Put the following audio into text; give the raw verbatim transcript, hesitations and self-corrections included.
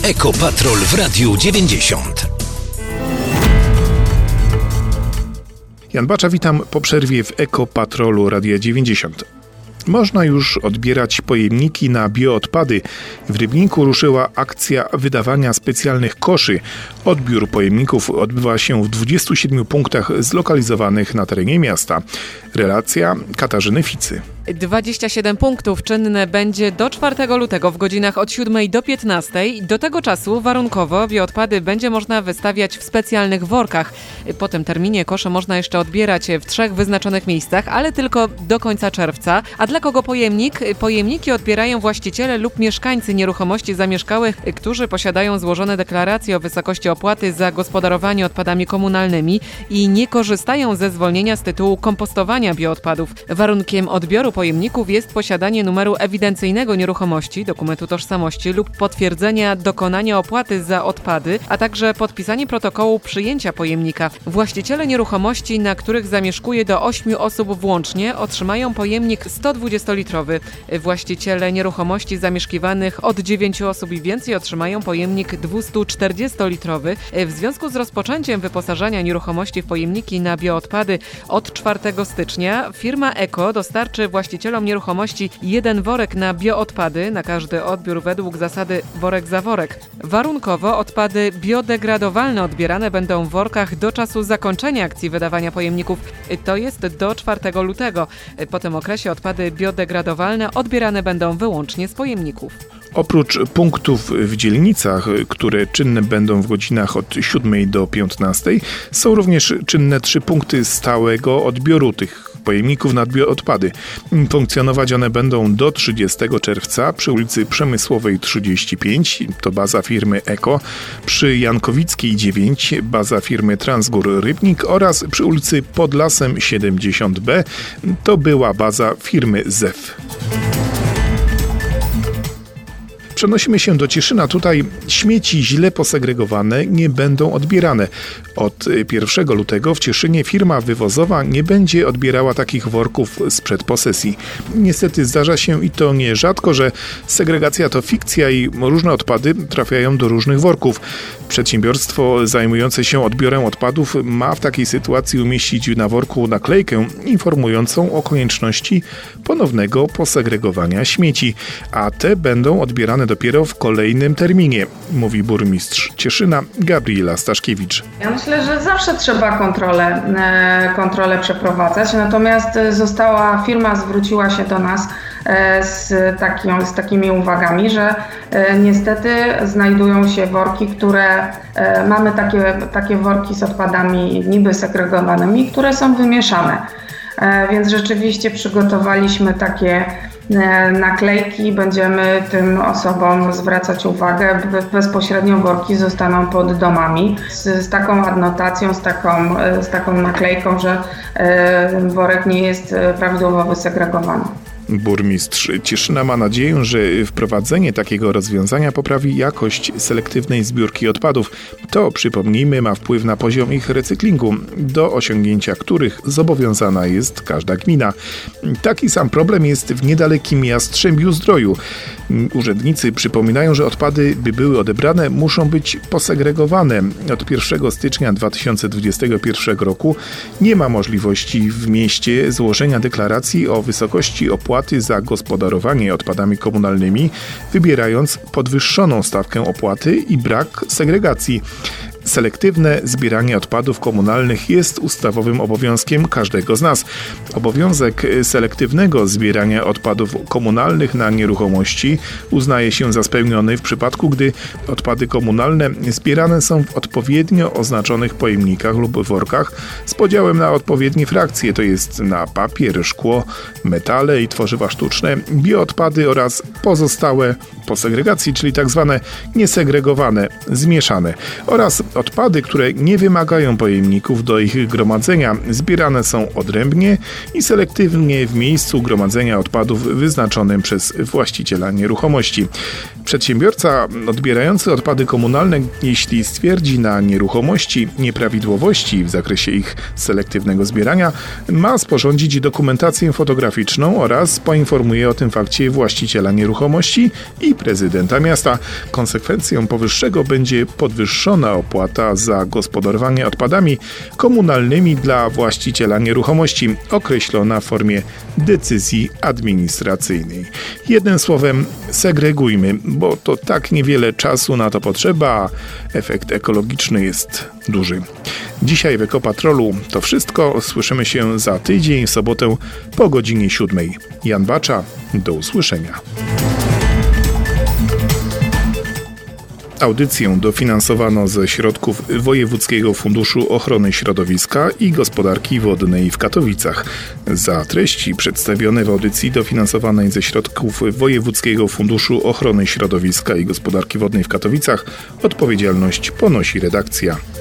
Ekopatrol w Radiu dziewięćdziesiąt. Jan Bacza, witam po przerwie w Ekopatrolu Radia dziewięćdziesiąt. Można już odbierać pojemniki na bioodpady. W Rybniku ruszyła akcja wydawania specjalnych koszy. Odbiór pojemników odbywa się w dwudziestu siedmiu punktach zlokalizowanych na terenie miasta. Relacja Katarzyny Ficy. dwadzieścia siedem punktów czynne będzie do czwartego lutego w godzinach od siódmej do piętnastej. Do tego czasu warunkowo bioodpady będzie można wystawiać w specjalnych workach. Po tym terminie kosze można jeszcze odbierać w trzech wyznaczonych miejscach, ale tylko do końca czerwca. A dla kogo pojemnik? Pojemniki odbierają właściciele lub mieszkańcy nieruchomości zamieszkałych, którzy posiadają złożone deklaracje o wysokości opłaty za gospodarowanie odpadami komunalnymi i nie korzystają ze zwolnienia z tytułu kompostowania bioodpadów. Warunkiem odbioru pojemników jest posiadanie numeru ewidencyjnego nieruchomości, dokumentu tożsamości lub potwierdzenia dokonania opłaty za odpady, a także podpisanie protokołu przyjęcia pojemnika. Właściciele nieruchomości, na których zamieszkuje do ośmiu osób włącznie, otrzymają pojemnik sto dwudziestolitrowy. Właściciele nieruchomości zamieszkiwanych od dziewięciu osób i więcej otrzymają pojemnik dwieście czterdziestolitrowy. W związku z rozpoczęciem wyposażania nieruchomości w pojemniki na bioodpady od czwartego stycznia firma Eko dostarczy właścicielom nieruchomości jeden worek na bioodpady, na każdy odbiór według zasady worek za worek. Warunkowo odpady biodegradowalne odbierane będą w workach do czasu zakończenia akcji wydawania pojemników, to jest do czwartego lutego. Po tym okresie odpady biodegradowalne odbierane będą wyłącznie z pojemników. Oprócz punktów w dzielnicach, które czynne będą w godzinach od siódmej do piętnastej, są również czynne trzy punkty stałego odbioru tych pojemników na bioodpady. Funkcjonować one będą do trzydziestego czerwca przy ulicy Przemysłowej trzydzieści pięć, to baza firmy Eko, przy Jankowickiej dziewięć, baza firmy Transgór Rybnik oraz przy ulicy Pod Lasem siedemdziesiąt B, to była baza firmy Zew. Przenosimy się do Cieszyna. Tutaj śmieci źle posegregowane nie będą odbierane. Od pierwszego lutego w Cieszynie firma wywozowa nie będzie odbierała takich worków sprzed posesji. Niestety zdarza się i to nierzadko, że segregacja to fikcja i różne odpady trafiają do różnych worków. Przedsiębiorstwo zajmujące się odbiorem odpadów ma w takiej sytuacji umieścić na worku naklejkę informującą o konieczności ponownego posegregowania śmieci, a te będą odbierane dopiero w kolejnym terminie, mówi burmistrz Cieszyna Gabriela Staszkiewicz. Ja myślę, że zawsze trzeba kontrolę, kontrolę przeprowadzać, natomiast została, firma zwróciła się do nas z, taką, z takimi uwagami, że niestety znajdują się worki, które mamy takie, takie worki z odpadami niby segregowanymi, które są wymieszane. Więc rzeczywiście przygotowaliśmy takie naklejki, będziemy tym osobom zwracać uwagę. Bezpośrednio worki zostaną pod domami z, z taką adnotacją, z taką, z taką naklejką, że worek nie jest prawidłowo wysegregowany. Burmistrz Cieszyna ma nadzieję, że wprowadzenie takiego rozwiązania poprawi jakość selektywnej zbiórki odpadów. To, przypomnijmy, ma wpływ na poziom ich recyklingu, do osiągnięcia których zobowiązana jest każda gmina. Taki sam problem jest w niedalekim Jastrzębiu-Zdroju. Urzędnicy przypominają, że odpady, by były odebrane, muszą być posegregowane. Od pierwszego stycznia dwa tysiące dwudziestego pierwszego roku nie ma możliwości w mieście złożenia deklaracji o wysokości opłaty za gospodarowanie odpadami komunalnymi, wybierając podwyższoną stawkę opłaty i brak segregacji. Selektywne zbieranie odpadów komunalnych jest ustawowym obowiązkiem każdego z nas. Obowiązek selektywnego zbierania odpadów komunalnych na nieruchomości uznaje się za spełniony w przypadku, gdy odpady komunalne zbierane są w odpowiednio oznaczonych pojemnikach lub workach z podziałem na odpowiednie frakcje, to jest na papier, szkło, metale i tworzywa sztuczne, bioodpady oraz pozostałe po segregacji, czyli tak zwane niesegregowane, zmieszane, oraz odpady, które nie wymagają pojemników do ich gromadzenia, zbierane są odrębnie i selektywnie w miejscu gromadzenia odpadów wyznaczonym przez właściciela nieruchomości. Przedsiębiorca odbierający odpady komunalne, jeśli stwierdzi na nieruchomości nieprawidłowości w zakresie ich selektywnego zbierania, ma sporządzić dokumentację fotograficzną oraz poinformuje o tym fakcie właściciela nieruchomości i prezydenta miasta. Konsekwencją powyższego będzie podwyższona opłata za gospodarowanie odpadami komunalnymi dla właściciela nieruchomości, określona w formie decyzji administracyjnej. Jednym słowem, segregujmy, bo to tak niewiele czasu na to potrzeba, a efekt ekologiczny jest duży. Dzisiaj w Ekopatrolu to wszystko. Słyszymy się za tydzień, w sobotę po godzinie siódmej. Jan Bacza, do usłyszenia. Audycję dofinansowano ze środków Wojewódzkiego Funduszu Ochrony Środowiska i Gospodarki Wodnej w Katowicach. Za treści przedstawione w audycji dofinansowanej ze środków Wojewódzkiego Funduszu Ochrony Środowiska i Gospodarki Wodnej w Katowicach odpowiedzialność ponosi redakcja.